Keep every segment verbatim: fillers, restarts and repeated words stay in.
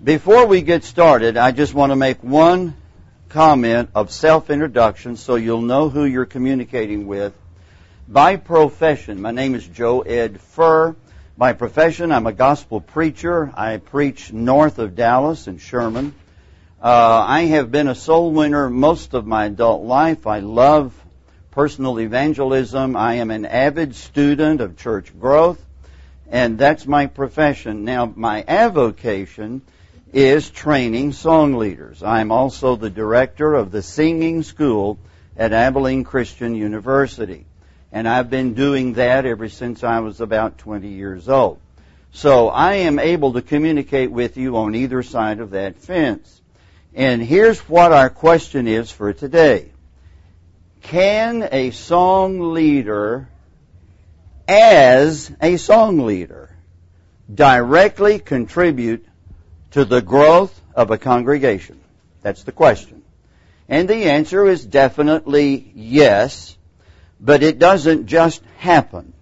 Before we get started, I just want to make one comment of self-introduction so you'll know who you're communicating with. By profession, my name is Joe Ed Furr. By profession, I'm a gospel preacher. I preach north of Dallas in Sherman. Uh, I have been a soul winner most of my adult life. I love personal evangelism. I am an avid student of church growth, and that's my profession. Now, my avocation is training song leaders. I'm also the director of the singing school at Abilene Christian University, and I've been doing that ever since I was about twenty years old. So I am able to communicate with you on either side of that fence. And here's what our question is for today. Can a song leader, as a song leader, directly contribute to the growth of a congregation? That's the question. And the answer is definitely yes, but it doesn't just happen.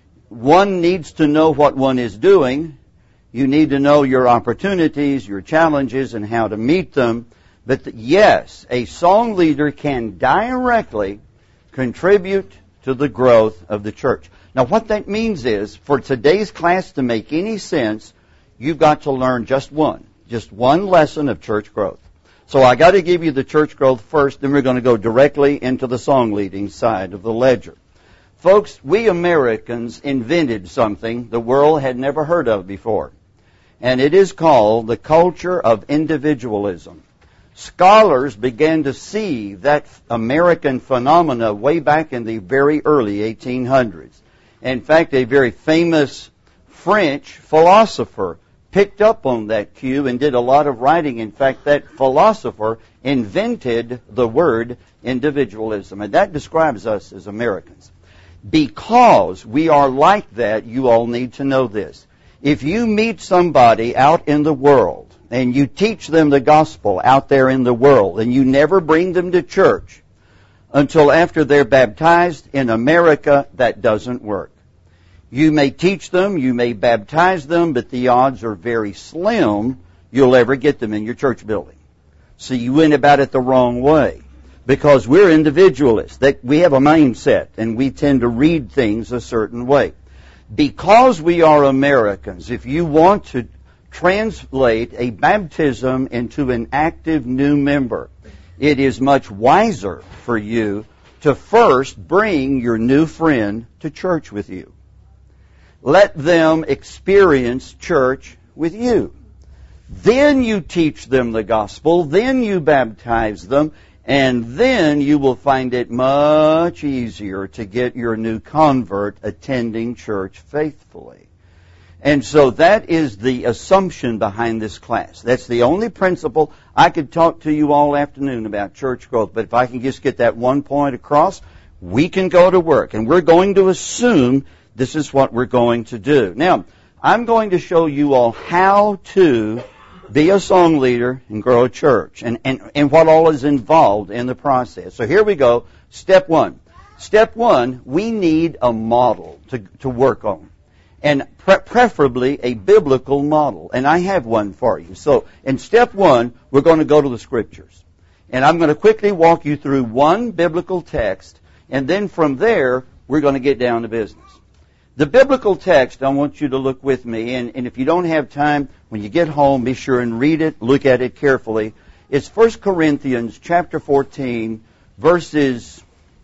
One needs to know what one is doing. You need to know your opportunities, your challenges, and how to meet them. But the, yes, a song leader can directly contribute to the growth of the church. Now, what that means is, for today's class to make any sense, you've got to learn just one, just one lesson of church growth. So I got to give you the church growth first, then we're going to go directly into the song leading side of the ledger. Folks, we Americans invented something the world had never heard of before, and it is called the culture of individualism. Scholars began to see that American phenomena way back in the very early eighteen hundreds. In fact, a very famous French philosopher picked up on that cue and did a lot of writing. In fact, that philosopher invented the word individualism, and that describes us as Americans. Because we are like that, you all need to know this. If you meet somebody out in the world and you teach them the gospel out there in the world and you never bring them to church until after they're baptized, in America, that doesn't work. You may teach them, you may baptize them, but the odds are very slim you'll ever get them in your church building. So you went about it the wrong way, because we're individualists. That we have a mindset, and we tend to read things a certain way. Because we are Americans, if you want to translate a baptism into an active new member, it is much wiser for you to first bring your new friend to church with you. Let them experience church with you. Then you teach them the gospel, then you baptize them, and then you will find it much easier to get your new convert attending church faithfully. And so that is the assumption behind this class. That's the only principle. I could talk to you all afternoon about church growth, but if I can just get that one point across, we can go to work. And we're going to assume this is what we're going to do. Now, I'm going to show you all how to be a song leader and grow a church, and, and, and what all is involved in the process. So here we go. Step one. Step one, we need a model to, to work on, and pre- preferably a biblical model. And I have one for you. So in step one, we're going to go to the Scriptures. And I'm going to quickly walk you through one biblical text, and then from there, we're going to get down to business. The biblical text, I want you to look with me, and, and if you don't have time, when you get home, be sure and read it, look at it carefully. It's First Corinthians chapter fourteen, verses,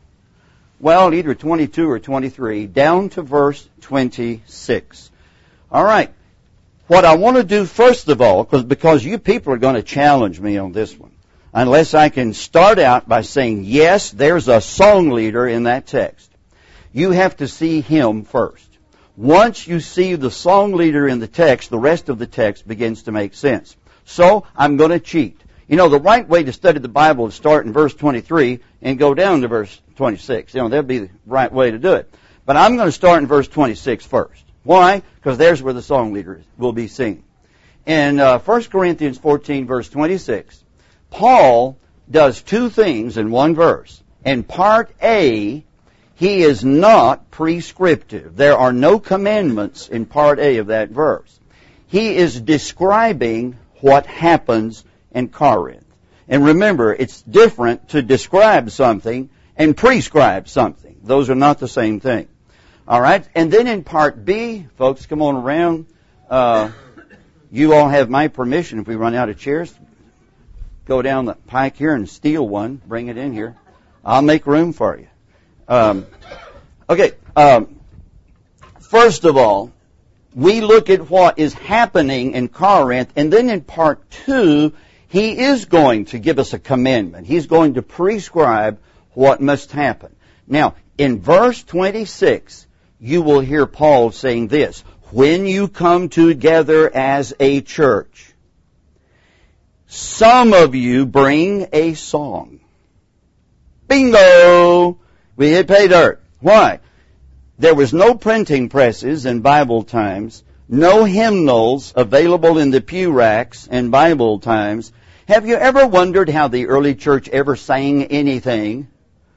well, either twenty-two or twenty-three, down to verse twenty-six. All right. What I want to do first of all, because because you people are going to challenge me on this one, unless I can start out by saying, yes, there's a song leader in that text. You have to see him first. Once you see the song leader in the text, the rest of the text begins to make sense. So, I'm going to cheat. You know, the right way to study the Bible is start in verse twenty-three and go down to verse twenty-six. You know, that'd be the right way to do it. But I'm going to start in verse twenty-six first. Why? Because there's where the song leader will be seen. In uh, First Corinthians fourteen, verse twenty-six, Paul does two things in one verse. In part A, he is not prescriptive. There are no commandments in part A of that verse. He is describing what happens in Corinth. And remember, it's different to describe something and prescribe something. Those are not the same thing. All right? And then in part B, folks, come on around. Uh, you all have my permission if we run out of chairs. Go down the pike here and steal one. Bring it in here. I'll make room for you. Um, okay. Um, first of all, we look at what is happening in Corinth, and then in part two, he is going to give us a commandment. He's going to prescribe what must happen. Now, in verse twenty-six, you will hear Paul saying this: when you come together as a church, some of you bring a song. Bingo! We hit pay dirt. Why? There was no printing presses in Bible times, no hymnals available in the pew racks in Bible times. Have you ever wondered how the early church ever sang anything?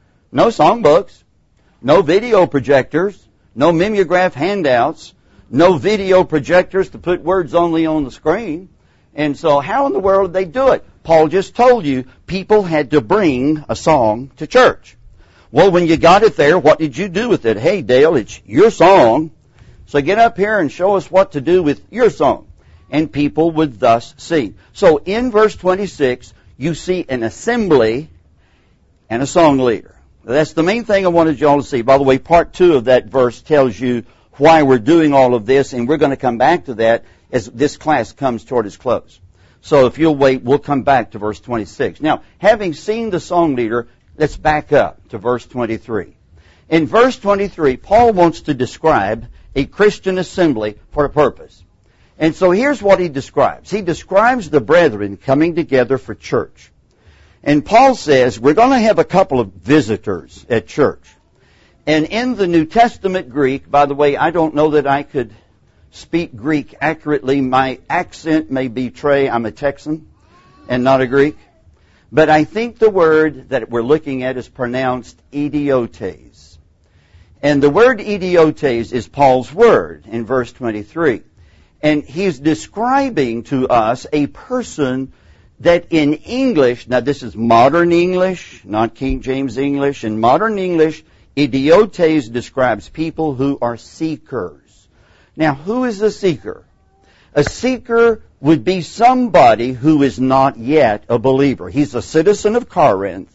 No songbooks, no video projectors, no mimeograph handouts, no video projectors to put words only on the screen. And so how in the world did they do it? Paul just told you people had to bring a song to church. Well, when you got it there, what did you do with it? Hey, Dale, it's your song. So get up here and show us what to do with your song. And people would thus sing. So in verse twenty-six, you see an assembly and a song leader. That's the main thing I wanted you all to see. By the way, part two of that verse tells you why we're doing all of this, and we're going to come back to that as this class comes toward its close. So if you'll wait, we'll come back to verse twenty-six. Now, having seen the song leader, let's back up to verse twenty-three. In verse twenty-three, Paul wants to describe a Christian assembly for a purpose. And so here's what he describes. He describes the brethren coming together for church. And Paul says, we're going to have a couple of visitors at church. And in the New Testament Greek, by the way, I don't know that I could speak Greek accurately. My accent may betray I'm a Texan and not a Greek. But I think the word that we're looking at is pronounced idiotes. And the word idiotes is Paul's word in verse twenty-three. And he's describing to us a person that in English, now this is modern English, not King James English. In modern English, idiotes describes people who are seekers. Now, who is a seeker? A seeker would be somebody who is not yet a believer. He's a citizen of Corinth,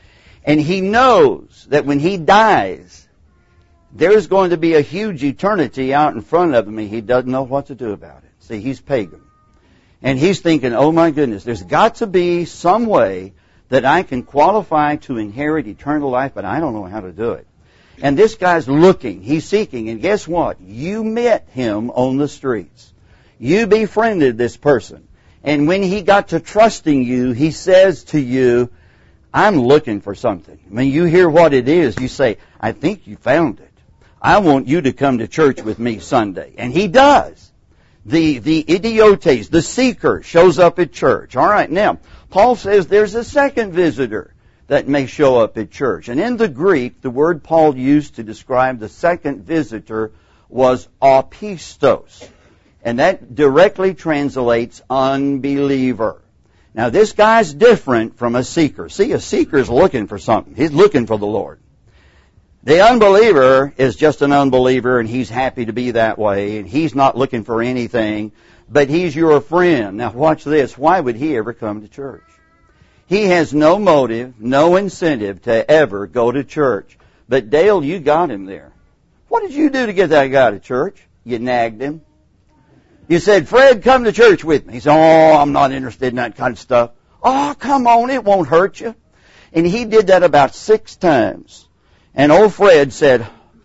and he knows that when he dies, there's going to be a huge eternity out in front of him, and he doesn't know what to do about it. See, he's pagan. And he's thinking, oh my goodness, there's got to be some way that I can qualify to inherit eternal life, but I don't know how to do it. And this guy's looking, he's seeking, and guess what? You met him on the streets. You befriended this person. And when he got to trusting you, he says to you, I'm looking for something. When you hear what it is, you say, I think you found it. I want you to come to church with me Sunday. And he does. The, the idiotes, the seeker, shows up at church. All right, now, Paul says there's a second visitor that may show up at church. And in the Greek, the word Paul used to describe the second visitor was apistos. And that directly translates unbeliever. Now, this guy's different from a seeker. See, a seeker is looking for something. He's looking for the Lord. The unbeliever is just an unbeliever, and he's happy to be that way, and he's not looking for anything, but he's your friend. Now, watch this. Why would he ever come to church? He has no motive, no incentive to ever go to church. But Dale, you got him there. What did you do to get that guy to church? You nagged him. You said, Fred, come to church with me. He said, oh, I'm not interested in that kind of stuff. Oh, come on, it won't hurt you. And he did that about six times. And old Fred said,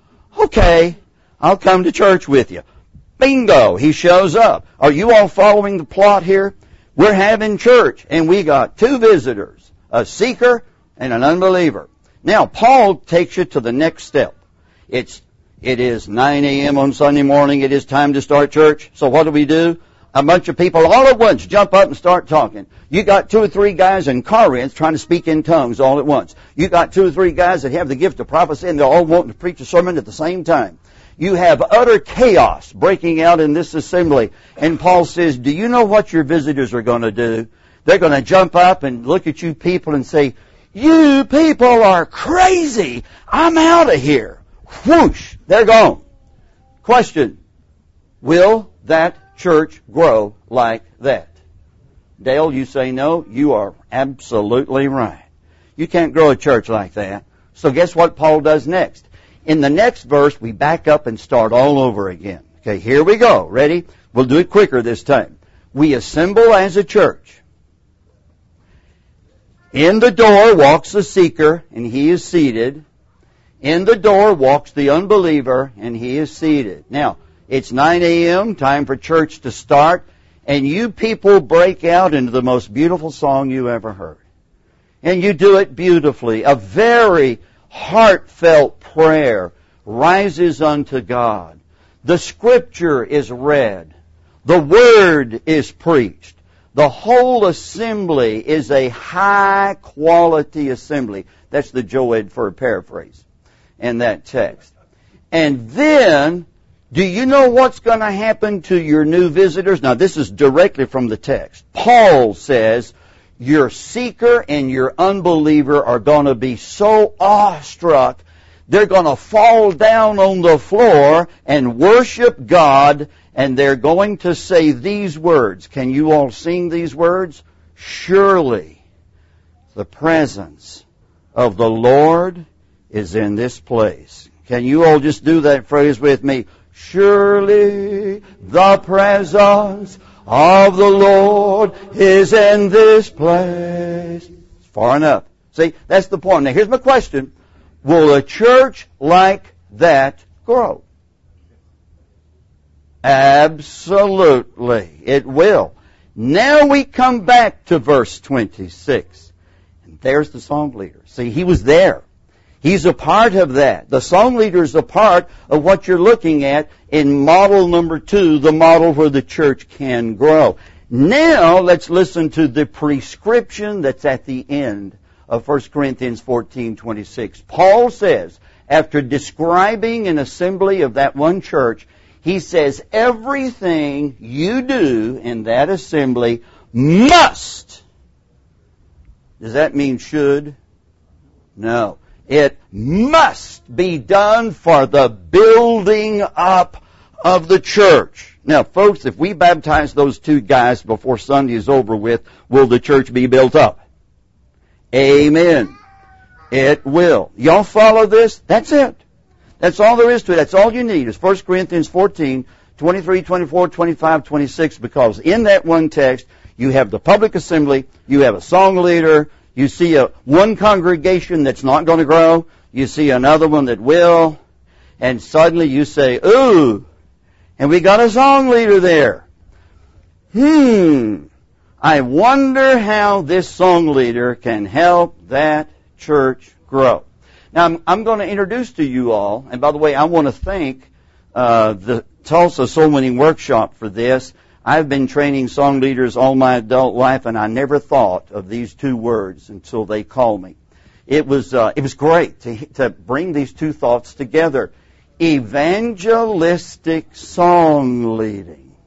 okay, I'll come to church with you. Bingo, he shows up. Are you all following the plot here? We're having church, and we got two visitors, a seeker and an unbeliever. Now, Paul takes you to the next step. It's, it is nine a.m. on Sunday morning. It is time to start church. So what do we do? A bunch of people all at once jump up and start talking. You got two or three guys in Corinth trying to speak in tongues all at once. You got two or three guys that have the gift of prophecy, and they're all wanting to preach a sermon at the same time. You have utter chaos breaking out in this assembly. And Paul says, do you know what your visitors are going to do? They're going to jump up and look at you people and say, you people are crazy. I'm out of here. Whoosh, they're gone. Question, will that church grow like that? Dale, you say no. You are absolutely right. You can't grow a church like that. So guess what Paul does next? In the next verse, we back up and start all over again. Okay, here we go. Ready? We'll do it quicker this time. We assemble as a church. In the door walks the seeker, and he is seated. In the door walks the unbeliever, and he is seated. Now, it's nine a.m., time for church to start, and you people break out into the most beautiful song you ever heard. And you do it beautifully. A very heartfelt prayer rises unto God. The Scripture is read. The Word is preached. The whole assembly is a high-quality assembly. That's the Joe Edford paraphrase in that text. And then, do you know what's going to happen to your new visitors? Now, this is directly from the text. Paul says, your seeker and your unbeliever are going to be so awestruck, they're going to fall down on the floor and worship God, and they're going to say these words. Can you all sing these words? Surely the presence of the Lord is in this place. Can you all just do that phrase with me? Surely the presence of the Lord is in this place. It's far enough. See, that's the point. Now here's my question. Will a church like that grow? Absolutely, it will. Now we come back to verse twenty-six. And there's the song leader. See, he was there. He's a part of that. The song leader is a part of what you're looking at in model number two, the model where the church can grow. Now let's listen to the prescription that's at the end of First Corinthians fourteen twenty-six. Paul says, after describing an assembly of that one church, he says, everything you do in that assembly must. Does that mean should? No. It must be done for the building up of the church. Now, folks, if we baptize those two guys before Sunday is over with, will the church be built up? Amen. It will. Y'all follow this? That's it. That's all there is to it. That's all you need is First Corinthians fourteen, twenty-three, twenty-four, twenty-five, twenty-six, because in that one text, you have the public assembly, you have a song leader, you see a one congregation that's not going to grow, you see another one that will, and suddenly you say, ooh, and we got a song leader there. Hmm, I wonder how this song leader can help that church grow. Now, I'm, I'm going to introduce to you all, and by the way, I want to thank uh, the Tulsa Soul Winning Workshop for this. I've been training song leaders all my adult life, and I never thought of these two words until they called me. It was uh, it was great to to bring these two thoughts together. Evangelistic song leading.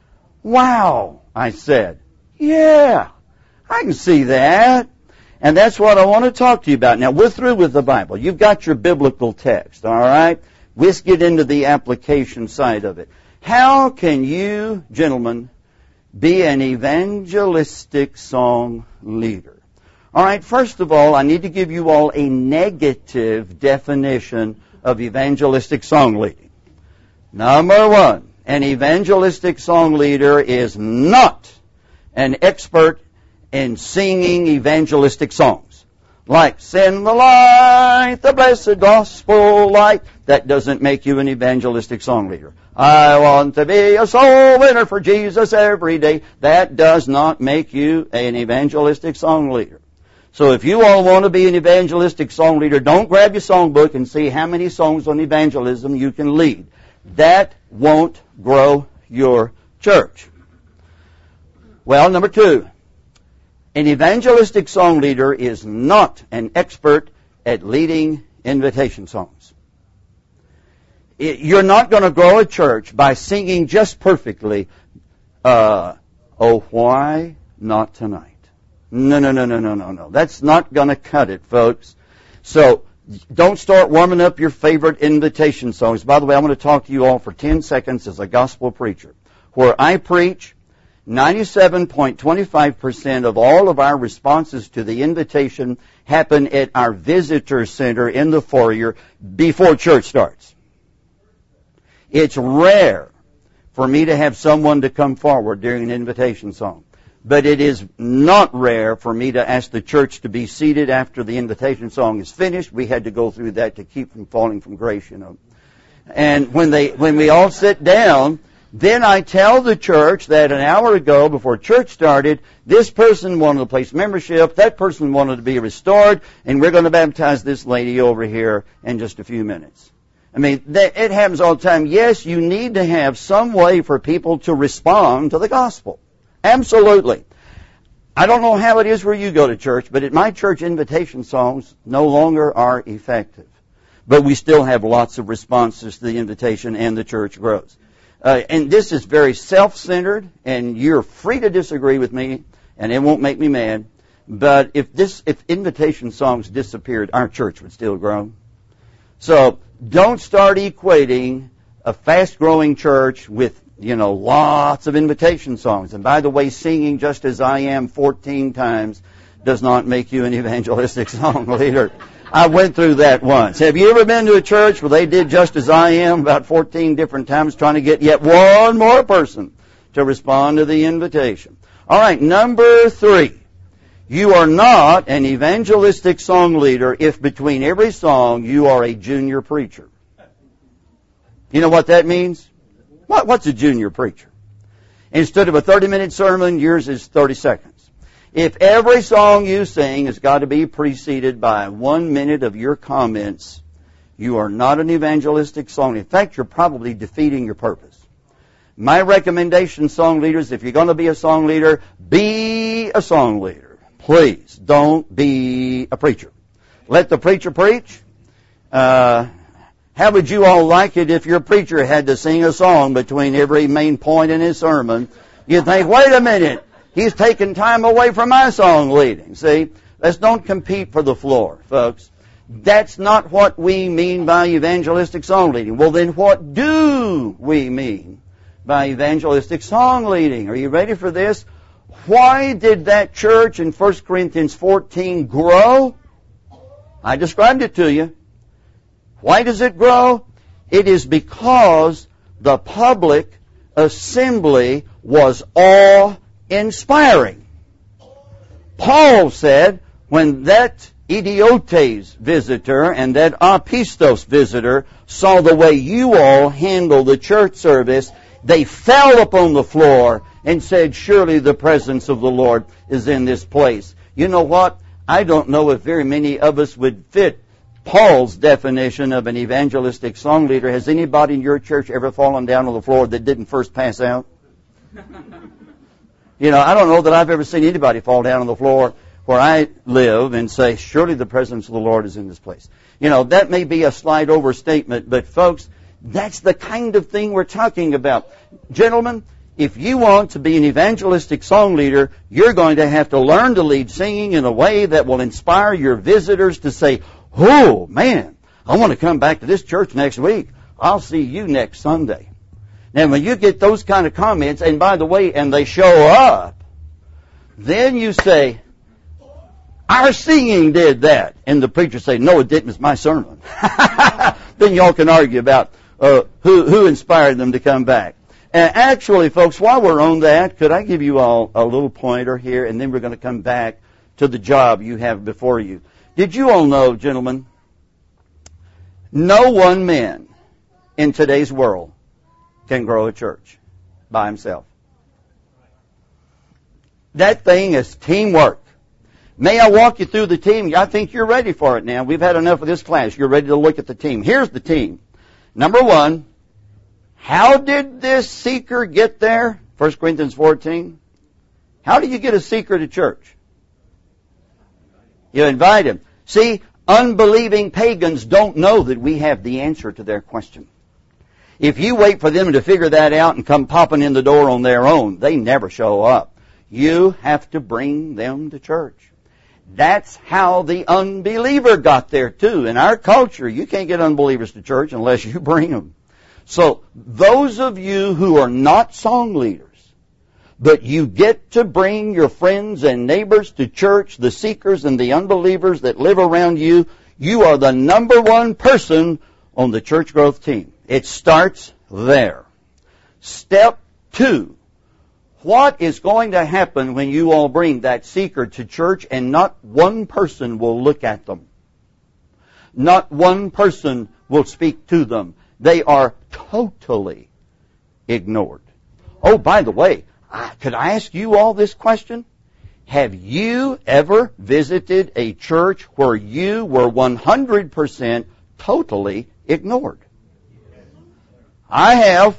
Wow, I said. Yeah, I can see that. And that's what I want to talk to you about. Now, we're through with the Bible. You've got your biblical text, all right? Let's get into the application side of it. How can you, gentlemen, be an evangelistic song leader? All right, first of all, I need to give you all a negative definition of evangelistic song leading. Number one, an evangelistic song leader is not an expert in singing evangelistic songs. Like, send the light, the blessed gospel light. That doesn't make you an evangelistic song leader. I want to be a soul winner for Jesus every day. That does not make you an evangelistic song leader. So if you all want to be an evangelistic song leader, don't grab your songbook and see how many songs on evangelism you can lead. That won't grow your church. Well, number two. An evangelistic song leader is not an expert at leading invitation songs. You're not going to grow a church by singing just perfectly, uh, oh, why not tonight? No, no, no, no, no, no, no. That's not going to cut it, folks. So, don't start warming up your favorite invitation songs. By the way, I'm going to talk to you all for ten seconds as a gospel preacher. Where I preach, ninety-seven point two five percent of all of our responses to the invitation happen at our visitor center in the foyer before church starts. It's rare for me to have someone to come forward during an invitation song. But it is not rare for me to ask the church to be seated after the invitation song is finished. We had to go through that to keep from falling from grace, you know. And when they, when we all sit down, then I tell the church that an hour ago, before church started, this person wanted to place membership, that person wanted to be restored, and we're going to baptize this lady over here in just a few minutes. I mean, it happens all the time. Yes, you need to have some way for people to respond to the gospel. Absolutely. I don't know how it is where you go to church, but at my church, invitation songs no longer are effective. But we still have lots of responses to the invitation, and the church grows. Uh, and this is very self-centered, and you're free to disagree with me, and it won't make me mad. But if this, if invitation songs disappeared, our church would still grow. So don't start equating a fast-growing church with, you know, lots of invitation songs. And by the way, singing Just As I Am fourteen times does not make you an evangelistic song leader. I went through that once. Have you ever been to a church where they did Just As I Am about fourteen different times trying to get yet one more person to respond to the invitation? All right, number three. You are not an evangelistic song leader if between every song you are a junior preacher. You know what that means? What, what's a junior preacher? Instead of a thirty-minute sermon, yours is thirty seconds. If every song you sing has got to be preceded by one minute of your comments, you are not an evangelistic song. In fact, you're probably defeating your purpose. My recommendation, song leaders, if you're going to be a song leader, be a song leader. Please, don't be a preacher. Let the preacher preach. Uh, how would you all like it if your preacher had to sing a song between every main point in his sermon? You'd think, wait a minute, he's taking time away from my song leading. See, let's don't compete for the floor, folks. That's not what we mean by evangelistic song leading. Well, then what do we mean by evangelistic song leading? Are you ready for this? Why did that church in First Corinthians fourteen grow? I described it to you. Why does it grow? It is because the public assembly was awe-inspiring. Paul said, when that idiotes visitor and that apistos visitor saw the way you all handle the church service, they fell upon the floor and said, surely the presence of the Lord is in this place. You know what? I don't know if very many of us would fit Paul's definition of an evangelistic song leader. Has anybody in your church ever fallen down on the floor that didn't first pass out? You know, I don't know that I've ever seen anybody fall down on the floor where I live and say, surely the presence of the Lord is in this place. You know, that may be a slight overstatement, but folks, that's the kind of thing we're talking about. Gentlemen, if you want to be an evangelistic song leader, you're going to have to learn to lead singing in a way that will inspire your visitors to say, oh, man, I want to come back to this church next week. I'll see you next Sunday. Now, when you get those kind of comments, and by the way, and they show up, then you say, our singing did that. And the preacher say, no, it didn't. It's my sermon. Then y'all can argue about uh, who, who inspired them to come back. And actually, folks, while we're on that, could I give you all a little pointer here, and then we're going to come back to the job you have before you. Did you all know, gentlemen, no one man in today's world can grow a church by himself. That thing is teamwork. May I walk you through the team? I think you're ready for it now. We've had enough of this class. You're ready to look at the team. Here's the team. Number one, how did this seeker get there? First Corinthians fourteen. How do you get a seeker to church? You invite him. See, unbelieving pagans don't know that we have the answer to their question. If you wait for them to figure that out and come popping in the door on their own, they never show up. You have to bring them to church. That's how the unbeliever got there too. In our culture, you can't get unbelievers to church unless you bring them. So those of you who are not song leaders, but you get to bring your friends and neighbors to church, the seekers and the unbelievers that live around you, you are the number one person on the church growth team. It starts there. Step two. What is going to happen when you all bring that seeker to church and not one person will look at them? Not one person will speak to them. They are totally ignored. Oh, by the way, could I ask you all this question? Have you ever visited a church where you were one hundred percent totally ignored? I have.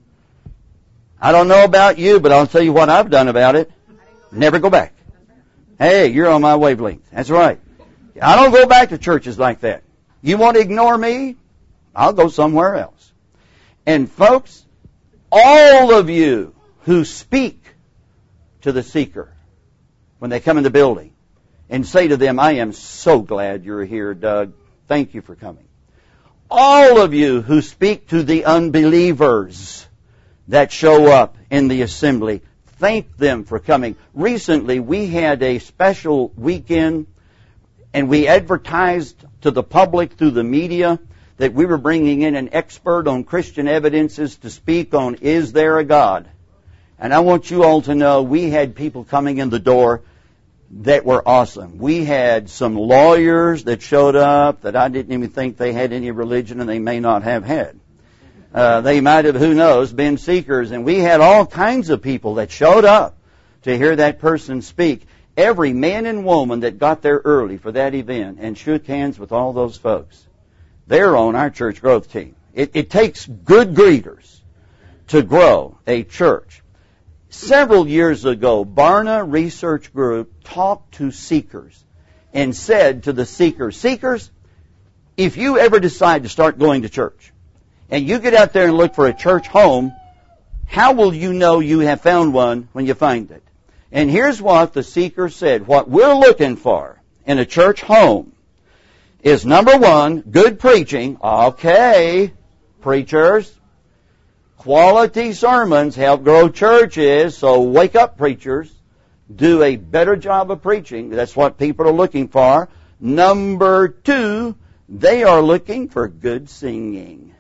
I don't know about you, but I'll tell you what I've done about it. Never go back. Hey, you're on my wavelength. That's right. I don't go back to churches like that. You want to ignore me? I'll go somewhere else. And folks, all of you who speak to the seeker when they come in the building and say to them, I am so glad you're here, Doug. Thank you for coming. All of you who speak to the unbelievers that show up in the assembly, thank them for coming. Recently, we had a special weekend, and we advertised to the public through the media that we were bringing in an expert on Christian evidences to speak on, is there a God? And I want you all to know we had people coming in the door that were awesome. We had some lawyers that showed up that I didn't even think they had any religion, and they may not have had. Uh, they might have, who knows, been seekers. And we had all kinds of people that showed up to hear that person speak. Every man and woman that got there early for that event and shook hands with all those folks, they're on our church growth team. It, it takes good greeters to grow a church. Several years ago, Barna Research Group talked to seekers and said to the seekers, Seekers, if you ever decide to start going to church, and you get out there and look for a church home, how will you know you have found one when you find it? And here's what the seeker said. What we're looking for in a church home is, number one, good preaching. Okay, preachers. Quality sermons help grow churches, so wake up, preachers. Do a better job of preaching. That's what people are looking for. Number two, they are looking for good singing.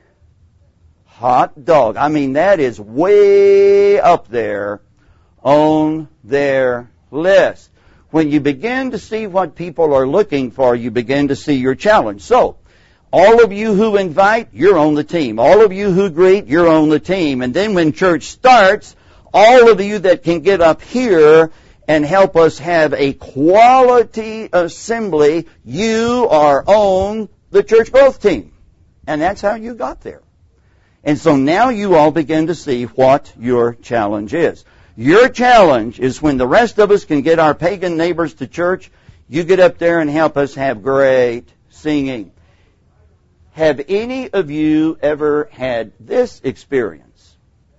Hot dog. I mean, that is way up there on their list. When you begin to see what people are looking for, you begin to see your challenge. So, all of you who invite, you're on the team. All of you who greet, you're on the team. And then when church starts, all of you that can get up here and help us have a quality assembly, you are on the church growth team. And that's how you got there. And so now you all begin to see what your challenge is. Your challenge is when the rest of us can get our pagan neighbors to church, you get up there and help us have great singing. Have any of you ever had this experience?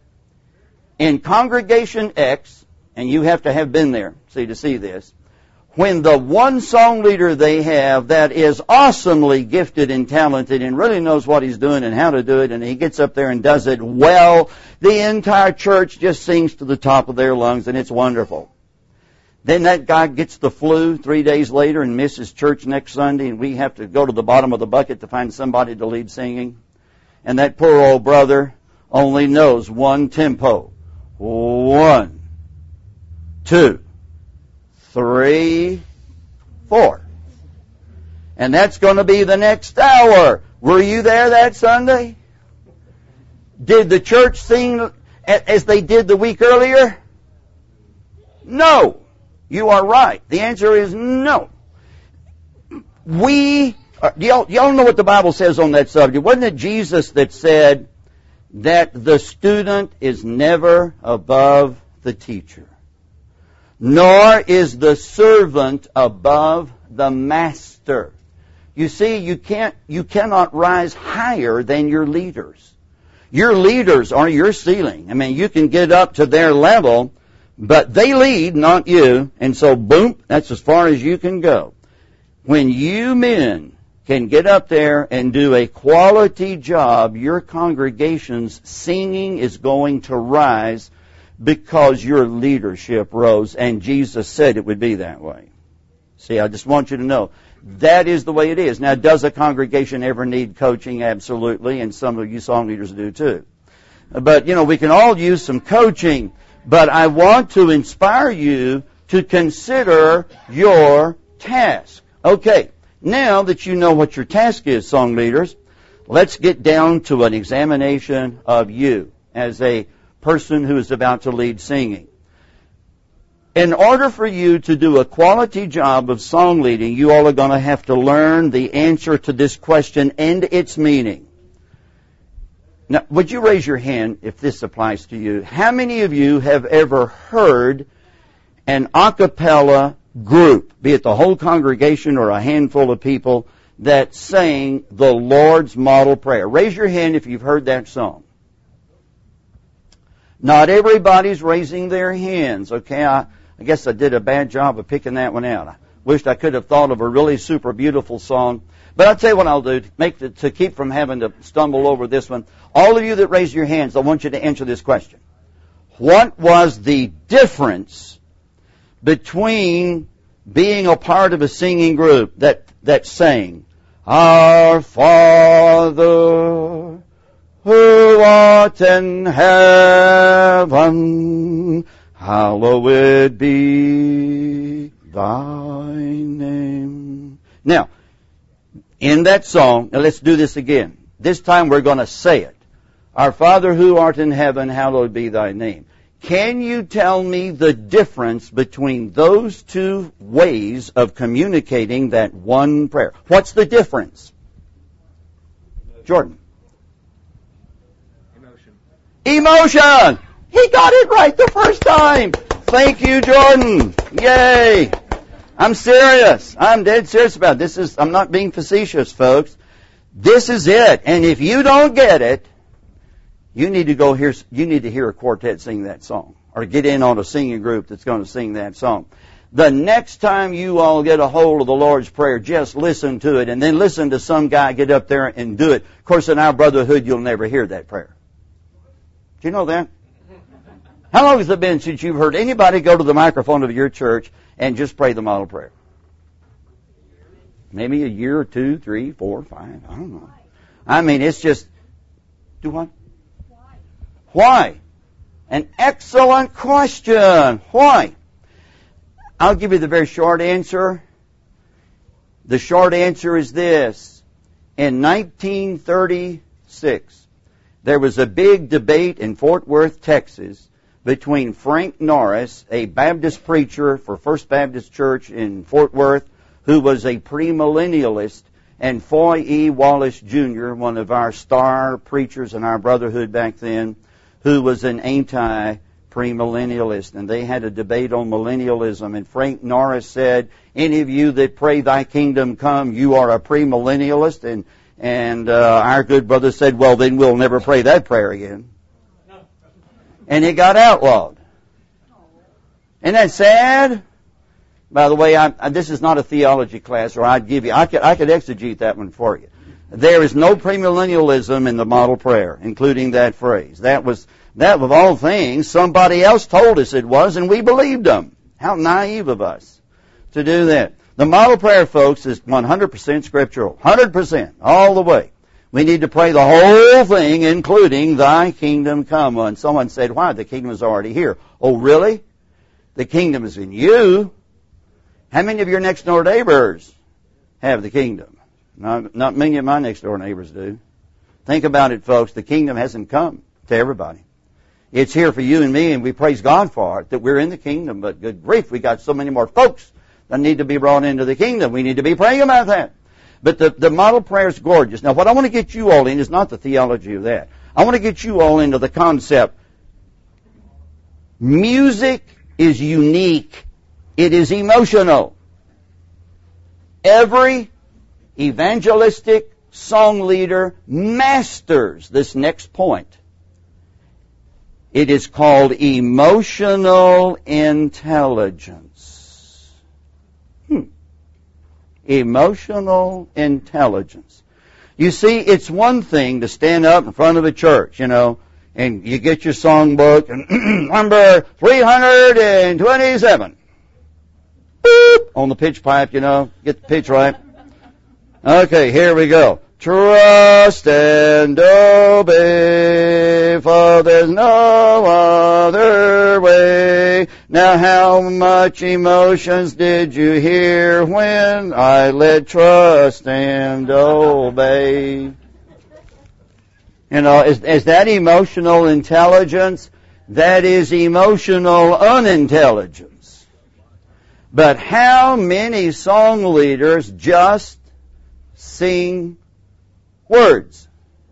In Congregation X, and you have to have been there, see, to see this, when the one song leader they have that is awesomely gifted and talented and really knows what he's doing and how to do it, and he gets up there and does it well, the entire church just sings to the top of their lungs, and it's wonderful. Then that guy gets the flu three days later and misses church next Sunday, and we have to go to the bottom of the bucket to find somebody to lead singing. And that poor old brother only knows one tempo. One, two, three, four. And that's going to be the next hour. Were you there that Sunday? Did the church sing as they did the week earlier? No. You are right. The answer is no. We, y'all, y'all know what the Bible says on that subject. Wasn't it Jesus that said that the student is never above the teacher, nor is the servant above the master? You see, you can't, you cannot rise higher than your leaders. Your leaders are your ceiling. I mean, you can get up to their level, but they lead, not you. And so, boom, that's as far as you can go. When you men can get up there and do a quality job, your congregation's singing is going to rise because your leadership rose, and Jesus said it would be that way. See, I just want you to know, that is the way it is. Now, does a congregation ever need coaching? Absolutely, and some of you song leaders do too. But, you know, we can all use some coaching, but I want to inspire you to consider your task. Okay, now that you know what your task is, song leaders, let's get down to an examination of you as a person who is about to lead singing. In order for you to do a quality job of song leading, you all are going to have to learn the answer to this question and its meaning. Now, would you raise your hand if this applies to you? How many of you have ever heard an a cappella group, be it the whole congregation or a handful of people, that sang the Lord's Model Prayer? Raise your hand if you've heard that song. Not everybody's raising their hands, okay? I, I guess I did a bad job of picking that one out. I wished I could have thought of a really super beautiful song. But I'll tell you what I'll do to, make the, to keep from having to stumble over this one. All of you that raised your hands, I want you to answer this question. What was the difference between being a part of a singing group that, that sang, Our Father, who art in heaven, hallowed be thy name. Now, in that song, now let's do this again. This time we're going to say it. Our Father who art in heaven, hallowed be thy name. Can you tell me the difference between those two ways of communicating that one prayer? What's the difference? Jordan. Emotion. Emotion! He got it right the first time. Thank you, Jordan. Yay. I'm serious. I'm dead serious about it. This is, I'm not being facetious, folks. This is it. And if you don't get it, you need to go hear, you need to hear a quartet sing that song, or get in on a singing group that's going to sing that song. The next time you all get a hold of the Lord's Prayer, just listen to it, and then listen to some guy get up there and do it. Of course, in our brotherhood, you'll never hear that prayer. Do you know that? How long has it been since you've heard anybody go to the microphone of your church and just pray the model prayer? Maybe a year or two, three, four, five, I don't know. I mean, it's just, do what? Why? Why? An excellent question. Why? I'll give you the very short answer. The short answer is this. In nineteen thirty-six, there was a big debate in Fort Worth, Texas, between Frank Norris, a Baptist preacher for First Baptist Church in Fort Worth, who was a premillennialist, and Foy E. Wallace Junior, one of our star preachers in our brotherhood back then, who was an anti-premillennialist. And they had a debate on millennialism. And Frank Norris said, any of you that pray thy kingdom come, you are a premillennialist. And, and uh, our good brother said, well, then we'll never pray that prayer again. And it got outlawed. Isn't that sad? By the way, I, I, this is not a theology class, or I'd give you, I could, I could exegete that one for you. There is no premillennialism in the model prayer, including that phrase. That was, that of all things, somebody else told us it was, and we believed them. How naive of us to do that. The model prayer, folks, is one hundred percent scriptural. one hundred percent, all the way. We need to pray the whole thing, including thy kingdom come. And someone said, why? The kingdom is already here. Oh, really? The kingdom is in you. How many of your next door neighbors have the kingdom? Not, not many of my next door neighbors do. Think about it, folks. The kingdom hasn't come to everybody. It's here for you and me, and we praise God for it, that we're in the kingdom. But good grief, we got so many more folks that need to be brought into the kingdom. We need to be praying about that. But the, the model prayer is gorgeous. Now, what I want to get you all in is not the theology of that. I want to get you all into the concept. Music is unique. It is emotional. Every evangelistic song leader masters this next point. It is called emotional intelligence. Hmm. Emotional intelligence. You see, it's one thing to stand up in front of a church, you know, and you get your songbook and number three hundred twenty-seven. Boop, on the pitch pipe, you know, get the pitch right. Okay, here we go. Trust and obey, for there's no other way. Now how much emotions did you hear when I led trust and obey? You know, is, is that emotional intelligence? That is emotional unintelligence. But how many song leaders just sing words?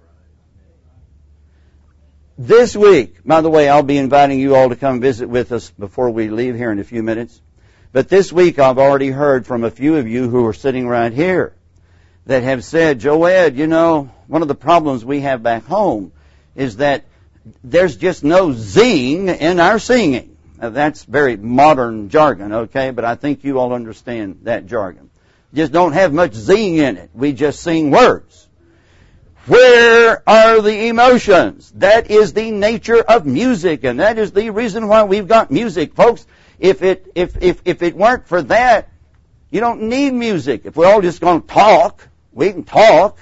This week, by the way, I'll be inviting you all to come visit with us before we leave here in a few minutes. But this week I've already heard from a few of you who are sitting right here that have said, Joed, you know, one of the problems we have back home is that there's just no zing in our singing. Now, that's very modern jargon, okay, but I think you all understand that jargon. Just don't have much zing in it. We just sing words. Where are the emotions? That is the nature of music, and that is the reason why we've got music, folks. If it if if if it weren't for that, you don't need music. If we're all just going to talk, we can talk.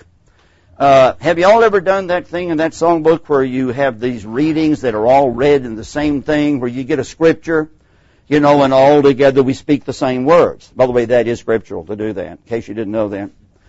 Uh, have you all ever done that thing in that songbook where you have these readings that are all read in the same thing, where you get a scripture, you know, and all together we speak the same words? By the way, that is scriptural to do that, in case you didn't know that.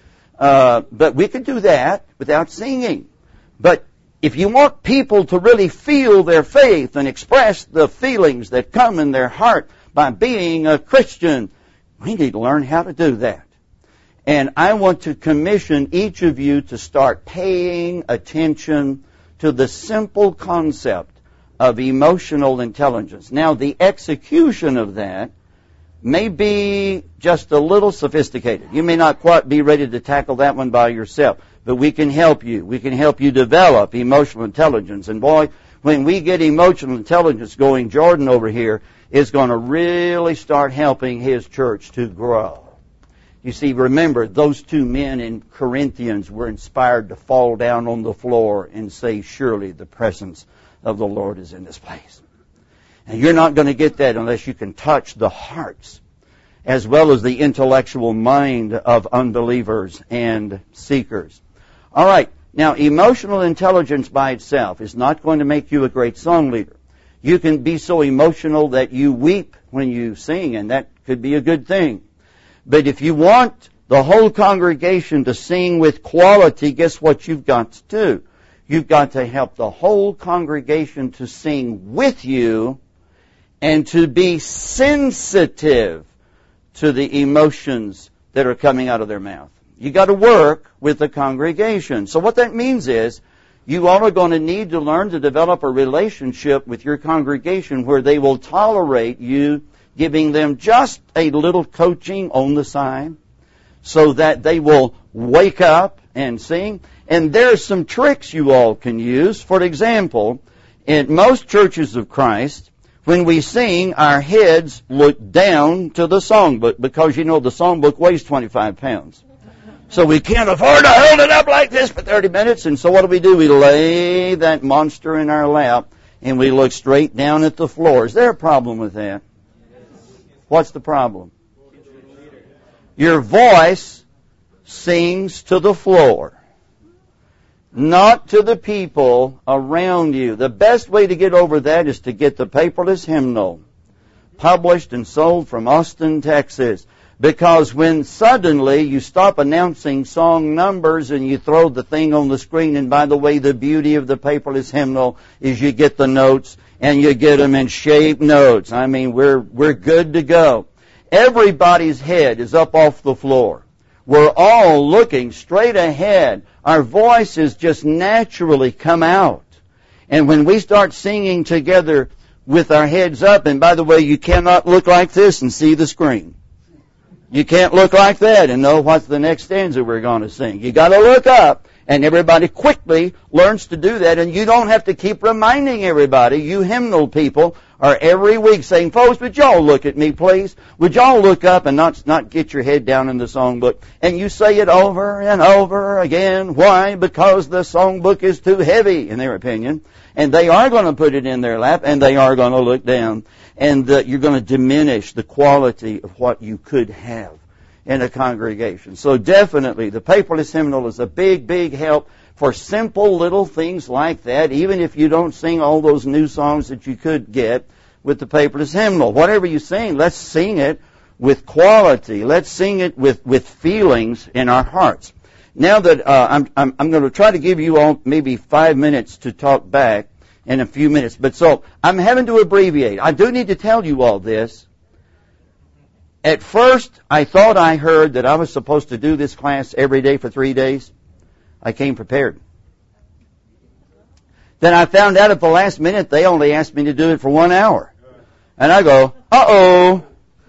Uh, but we could do that without singing. But if you want people to really feel their faith and express the feelings that come in their heart by being a Christian, we need to learn how to do that. And I want to commission each of you to start paying attention to the simple concept of emotional intelligence. Now, the execution of that may be just a little sophisticated. You may not quite be ready to tackle that one by yourself, but we can help you. We can help you develop emotional intelligence. And boy, when we get emotional intelligence going, Jordan over here is going to really start helping his church to grow. You see, remember, those two men in Corinthians were inspired to fall down on the floor and say, surely the presence of the Lord is in this place. And you're not going to get that unless you can touch the hearts as well as the intellectual mind of unbelievers and seekers. All right. Now, emotional intelligence by itself is not going to make you a great song leader. You can be so emotional that you weep when you sing, and that could be a good thing. But if you want the whole congregation to sing with quality, guess what you've got to do? You've got to help the whole congregation to sing with you and to be sensitive to the emotions that are coming out of their mouth. You got to work with the congregation. So what that means is you all are going to need to learn to develop a relationship with your congregation where they will tolerate you giving them just a little coaching on the side so that they will wake up and sing. And there are some tricks you all can use. For example, in most churches of Christ, when we sing, our heads look down to the songbook because, you know, the songbook weighs twenty-five pounds. So we can't afford to hold it up like this for thirty minutes. And so what do we do? We lay that monster in our lap and we look straight down at the floor. Is there a problem with that? What's the problem? Your voice sings to the floor, not to the people around you. The best way to get over that is to get the paperless hymnal published and sold from Austin, Texas. Because when suddenly you stop announcing song numbers and you throw the thing on the screen, and by the way, the beauty of the paperless hymnal is you get the notes and you get them in shape notes. I mean, we're we're good to go. Everybody's head is up off the floor. We're all looking straight ahead. Our voices just naturally come out. And when we start singing together with our heads up, and by the way, you cannot look like this and see the screen. You can't look like that and know what's the next stanza we're going to sing. You got to look up And everybody quickly learns to do that, and you don't have to keep reminding everybody. You hymnal people are every week saying, folks, would y'all look at me, please? Would y'all look up and not not get your head down in the songbook? And you say it over and over again. Why? Because the songbook is too heavy, in their opinion. And they are going to put it in their lap, and they are going to look down. And uh, you're going to diminish the quality of what you could have in a congregation. So definitely, the paperless hymnal is a big, big help for simple little things like that, even if you don't sing all those new songs that you could get with the paperless hymnal. Whatever you sing, let's sing it with quality. Let's sing it with, with feelings in our hearts. Now that uh, I'm, I'm, I'm going to try to give you all maybe five minutes to talk back in a few minutes. But so I'm having to abbreviate. I do need to tell you all this. At first, I thought I heard that I was supposed to do this class every day for three days. I came prepared. Then I found out at the last minute they only asked me to do it for one hour. And I go, uh-oh,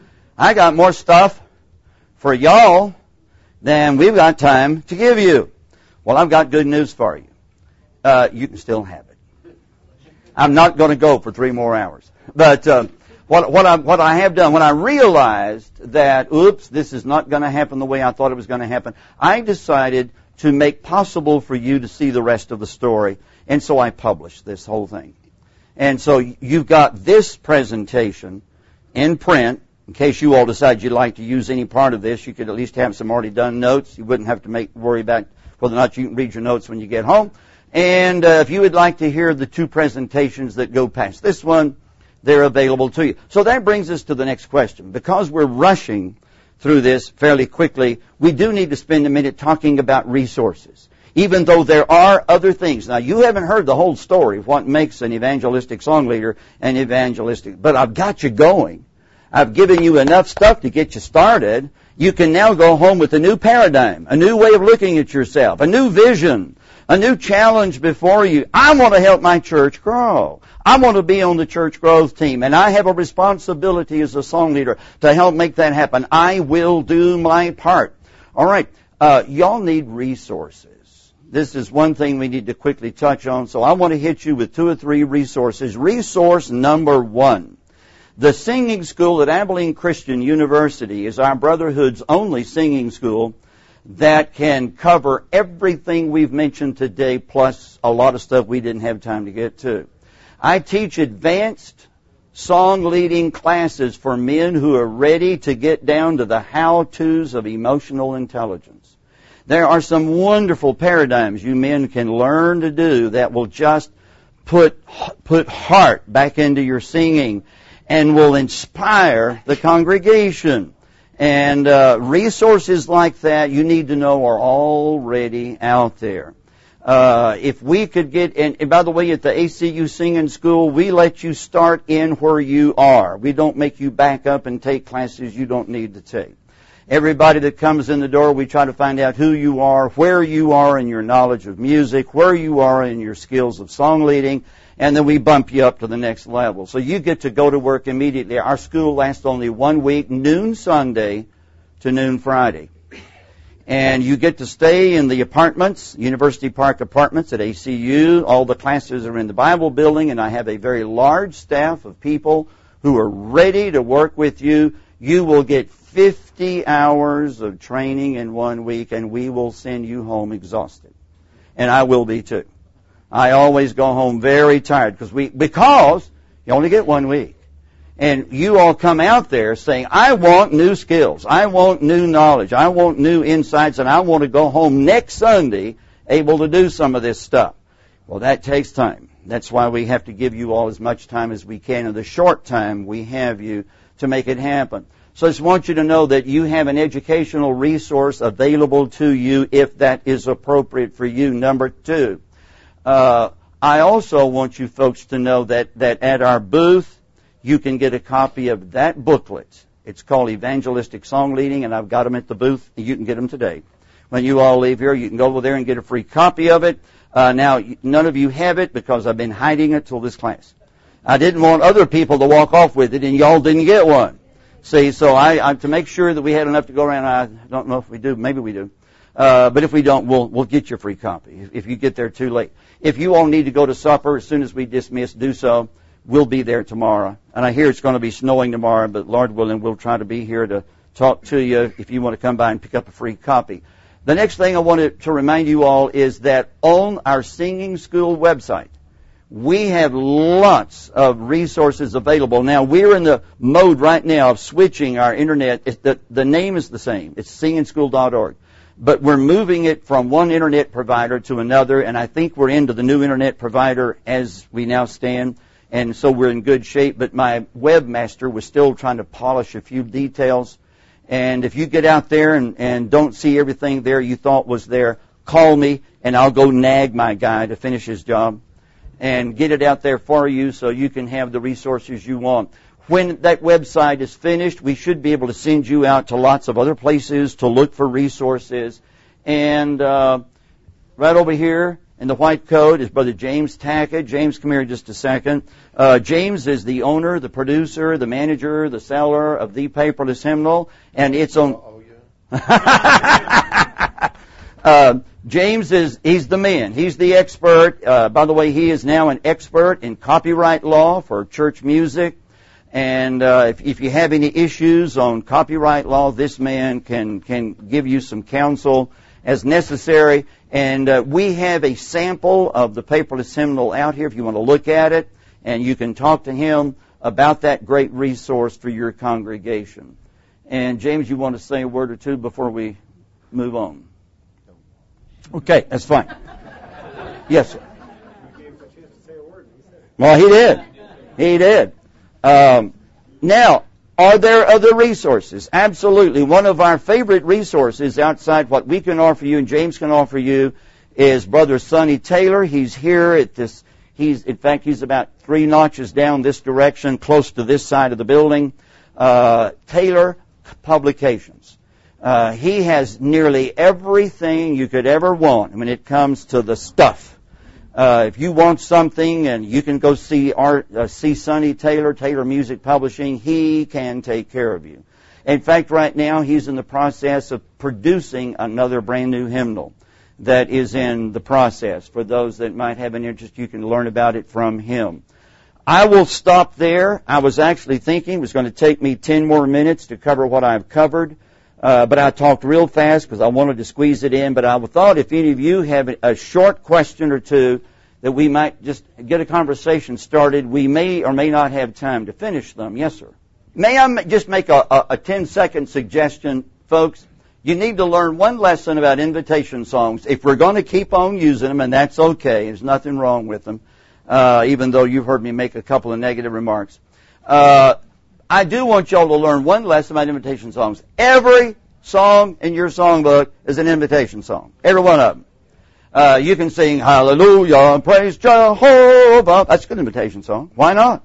I got more stuff for y'all than we've got time to give you. Well, I've got good news for you. Uh, you can still have it. I'm not going to go for three more hours. But uh, what, what, I, what I have done, when I realized that, oops, this is not going to happen the way I thought it was going to happen, I decided to make possible for you to see the rest of the story. And so I published this whole thing. And so you've got this presentation in print. In case you all decide you'd like to use any part of this, you could at least have some already done notes. You wouldn't have to make worry about whether or not you can read your notes when you get home. And uh, if you would like to hear the two presentations that go past this one, they're available to you. So that brings us to the next question. Because we're rushing through this fairly quickly, we do need to spend a minute talking about resources, even though there are other things. Now, you haven't heard the whole story of what makes an evangelistic song leader an evangelistic, but I've got you going. I've given you enough stuff to get you started. You can now go home with a new paradigm, a new way of looking at yourself, a new vision, a new challenge before you. I want to help my church grow. I want to be on the church growth team, and I have a responsibility as a song leader to help make that happen. I will do my part. All right, uh, y'all need resources. This is one thing we need to quickly touch on, so I want to hit you with two or three resources. Resource number one. The singing school at Abilene Christian University is our Brotherhood's only singing school that can cover everything we've mentioned today, plus a lot of stuff we didn't have time to get to. I teach advanced song leading classes for men who are ready to get down to the how-tos of emotional intelligence. There are some wonderful paradigms you men can learn to do that will just put put heart back into your singing and will inspire the congregation. And uh, resources like that, you need to know, are already out there. Uh, if we could get, and, and by the way, at the A C U Singing School, we let you start in where you are. We don't make you back up and take classes you don't need to take. Everybody that comes in the door, we try to find out who you are, where you are in your knowledge of music, where you are in your skills of song leading, and then we bump you up to the next level. So you get to go to work immediately. Our school lasts only one week, noon Sunday to noon Friday. And you get to stay in the apartments, University Park apartments at A C U. All the classes are in the Bible building, and I have a very large staff of people who are ready to work with you. You will get fifty hours of training in one week, and we will send you home exhausted. And I will be too. I always go home very tired because we because you only get one week. And you all come out there saying, I want new skills, I want new knowledge, I want new insights, and I want to go home next Sunday able to do some of this stuff. Well, that takes time. That's why we have to give you all as much time as we can in the short time we have you to make it happen. So I just want you to know that you have an educational resource available to you if that is appropriate for you. Number two, uh, I also want you folks to know that, that at our booth, you can get a copy of that booklet. It's called Evangelistic Song Leading, and I've got them at the booth. You can get them today. When you all leave here, you can go over there and get a free copy of it. Uh, now, none of you have it because I've been hiding it till this class. I didn't want other people to walk off with it, and y'all didn't get one. See, so I, I to make sure that we had enough to go around, I don't know if we do, maybe we do. Uh, but if we don't, we'll, we'll get you a free copy if, if you get there too late. If you all need to go to supper, as soon as we dismiss, do so. We'll be there tomorrow. And I hear it's going to be snowing tomorrow, but Lord willing, we'll try to be here to talk to you if you want to come by and pick up a free copy. The next thing I wanted to remind you all is that on our Singing School website, we have lots of resources available. Now, we're in the mode right now of switching our internet. It's the, the name is the same. It's singing school dot org. But we're moving it from one internet provider to another, and I think we're into the new internet provider as we now stand. And so we're in good shape, but my webmaster was still trying to polish a few details. And if you get out there and, and don't see everything there you thought was there, call me and I'll go nag my guy to finish his job and get it out there for you so you can have the resources you want. When that website is finished, we should be able to send you out to lots of other places to look for resources. And uh, right over here, in the white coat is Brother James Tackett. James, come here just a second. Uh, James is the owner, the producer, the manager, the seller of the Paperless Hymnal, and it's on. Oh, yeah. uh, James is he's the man. He's the expert. Uh, by the way, he is now an expert in copyright law for church music. And uh, if, if you have any issues on copyright law, this man can can give you some counsel as necessary. And uh, we have a sample of the Paperless Hymnal out here if you want to look at it, and you can talk to him about that great resource for your congregation. And James, you want to say a word or two before we move on? Okay, that's fine. Yes, sir. You gave him a chance to say a word, and he said it. Well, he did. He did. Um, now, are there other resources? Absolutely. One of our favorite resources outside what we can offer you and James can offer you is Brother Sonny Taylor. He's here at this, he's, in fact, he's about three notches down this direction, close to this side of the building. Uh, Taylor Publications. Uh, he has nearly everything you could ever want when it comes to the stuff. Uh, if you want something and you can go see Art, uh, see Sonny Taylor, Taylor Music Publishing, he can take care of you. In fact, right now he's in the process of producing another brand new hymnal that is in the process. For those that might have an interest, you can learn about it from him. I will stop there. I was actually thinking it was going to take me ten more minutes to cover what I've covered. Uh, but I talked real fast because I wanted to squeeze it in. But I thought if any of you have a short question or two that we might just get a conversation started, we may or may not have time to finish them. Yes, sir. May I just make a, a, a ten-second suggestion, folks? You need to learn one lesson about invitation songs. If we're going to keep on using them, and that's okay, there's nothing wrong with them, uh, even though you've heard me make a couple of negative remarks. Uh, I do want y'all to learn one lesson about invitation songs. Every song in your songbook is an invitation song. Every one of them. Uh, you can sing Hallelujah, praise Jehovah. That's a good invitation song. Why not?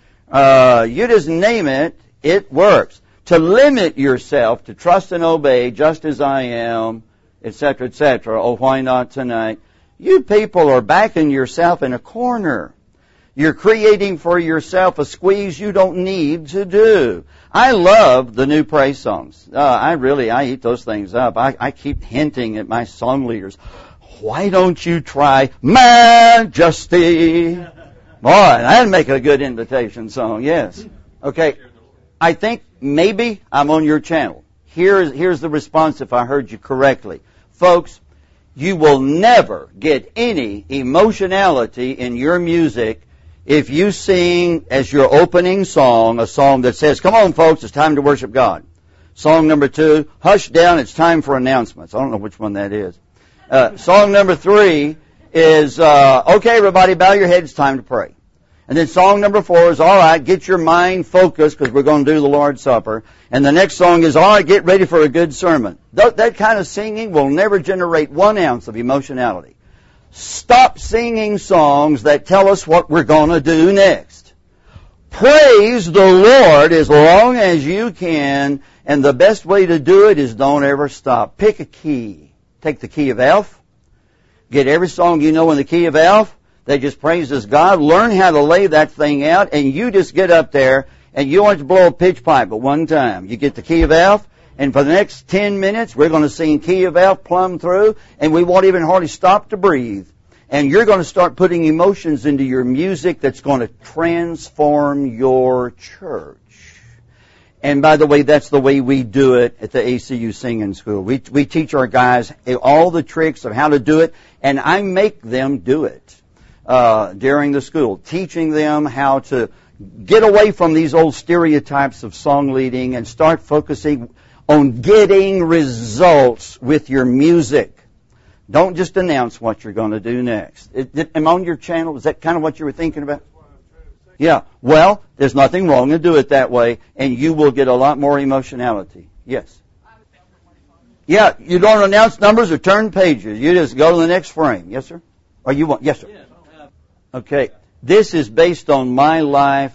Uh, you just name it, it works. To limit yourself to trust and obey just as I am, et cetera, et cetera. Oh, why not tonight? You people are backing yourself in a corner. You're creating for yourself a squeeze you don't need to do. I love the new praise songs. Uh, I really, I eat those things up. I, I keep hinting at my song leaders, why don't you try Majesty? Boy, that'd make a good invitation song, yes. Okay, I think maybe I'm on your channel. Here's, here's the response if I heard you correctly. Folks, you will never get any emotionality in your music if you sing as your opening song a song that says, come on, folks, it's time to worship God. Song number two, hush down, it's time for announcements. I don't know which one that is. Uh, song number three is, uh, okay, everybody, bow your heads, it's time to pray. And then song number four is, all right, get your mind focused because we're going to do the Lord's Supper. And the next song is, all right, get ready for a good sermon. Th- that kind of singing will never generate one ounce of emotionality. Stop singing songs that tell us what we're going to do next. Praise the Lord as long as you can, and the best way to do it is don't ever stop. Pick a key. Take the key of F. Get every song you know in the key of F that just praises God. Learn how to lay that thing out, and you just get up there, and you want to blow a pitch pipe at one time. You get the key of F, And for the next ten minutes, we're going to sing Key of F plumb through, and we won't even hardly stop to breathe. And you're going to start putting emotions into your music that's going to transform your church. And by the way, that's the way we do it at the A C U Singing School. We we teach our guys all the tricks of how to do it, and I make them do it uh, during the school, teaching them how to get away from these old stereotypes of song leading and start focusing on getting results with your music. Don't just announce what you're going to do next. It, it, am I on your channel? Is that kind of what you were thinking about? Yeah. Well, there's nothing wrong to do it that way, and you will get a lot more emotionality. Yes. Yeah, you don't announce numbers or turn pages. You just go to the next frame. Yes, sir? Or you want? Yes, sir. Okay. This is based on my life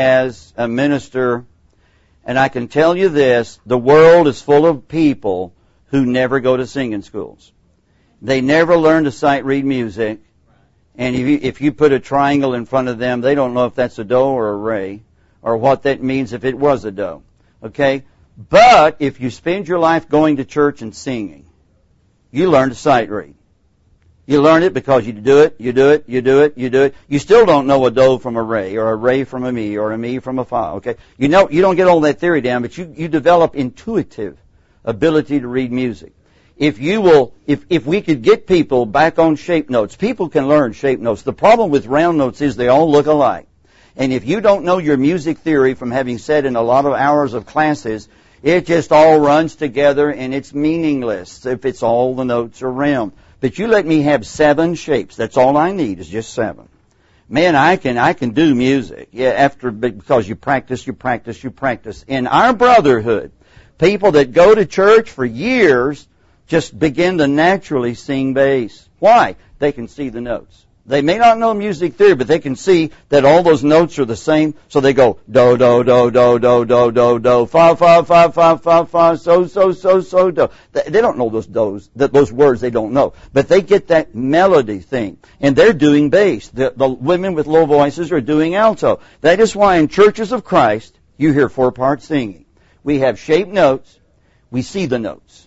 as a minister, and I can tell you this, the world is full of people who never go to singing schools. They never learn to sight read music, and if you, if you put a triangle in front of them, they don't know if that's a do or a re, or what that means if it was a do. Okay? But if you spend your life going to church and singing, you learn to sight read. You learn it because you do it, you do it, you do it, you do it. You still don't know a do from a re, or a re from a mi, or a mi from a fa. Okay? You know, you don't get all that theory down, but you, you develop intuitive ability to read music. If you will, if, if we could get people back on shape notes, people can learn shape notes. The problem with round notes is they all look alike. And if you don't know your music theory from having sat in a lot of hours of classes, it just all runs together and it's meaningless if it's all the notes are round. But you let me have seven shapes. That's all I need is just seven. Man, I can, I can do music. Yeah, after, because you practice, you practice, you practice. In our brotherhood, people that go to church for years just begin to naturally sing bass. Why? They can see the notes. They may not know music theory, but they can see that all those notes are the same. So they go do, do, do, do, do, do, do, do, fa, fa, fa, fa, fa, fa, so, so, so, so, do. They don't know those do's, those words they don't know. But they get that melody thing. And they're doing bass. The, the women with low voices are doing alto. That is why in churches of Christ, you hear four-part singing. We have shaped notes. We see the notes.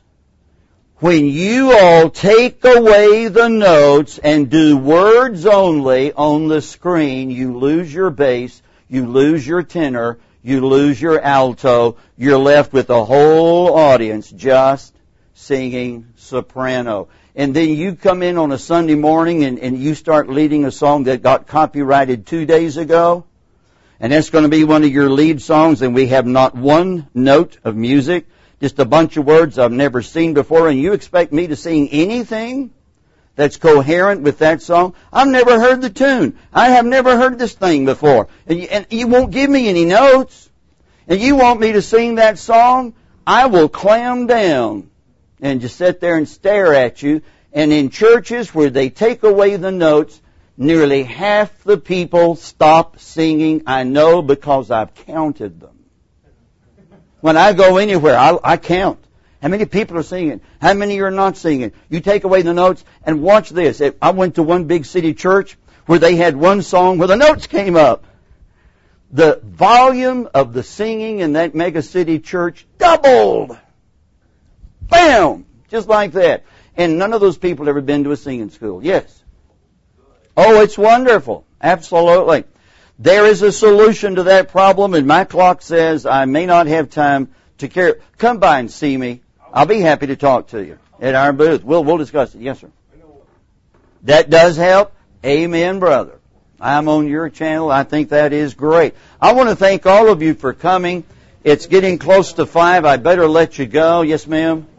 When you all take away the notes and do words only on the screen, you lose your bass, you lose your tenor, you lose your alto, you're left with the whole audience just singing soprano. And then you come in on a Sunday morning and, and you start leading a song that got copyrighted two days ago, and that's going to be one of your lead songs, and we have not one note of music. Just a bunch of words I've never seen before, and you expect me to sing anything that's coherent with that song? I've never heard the tune. I have never heard this thing before. And you, and you won't give me any notes. And you want me to sing that song? I will clam down and just sit there and stare at you. And in churches where they take away the notes, nearly half the people stop singing. I know because I've counted them. When I go anywhere, I, I count. How many people are singing? How many are not singing? You take away the notes, and watch this. I went to one big city church where they had one song where the notes came up. The volume of the singing in that mega city church doubled. Bam! Just like that. And none of those people ever been to a singing school. Yes. Oh, it's wonderful. Absolutely. There is a solution to that problem, and my clock says I may not have time to carry. Come by and see me. I'll be happy to talk to you at our booth. We'll, we'll discuss it. Yes, sir. That does help? Amen, brother. I'm on your channel. I think that is great. I want to thank all of you for coming. It's getting close to five. I better let you go. Yes, ma'am?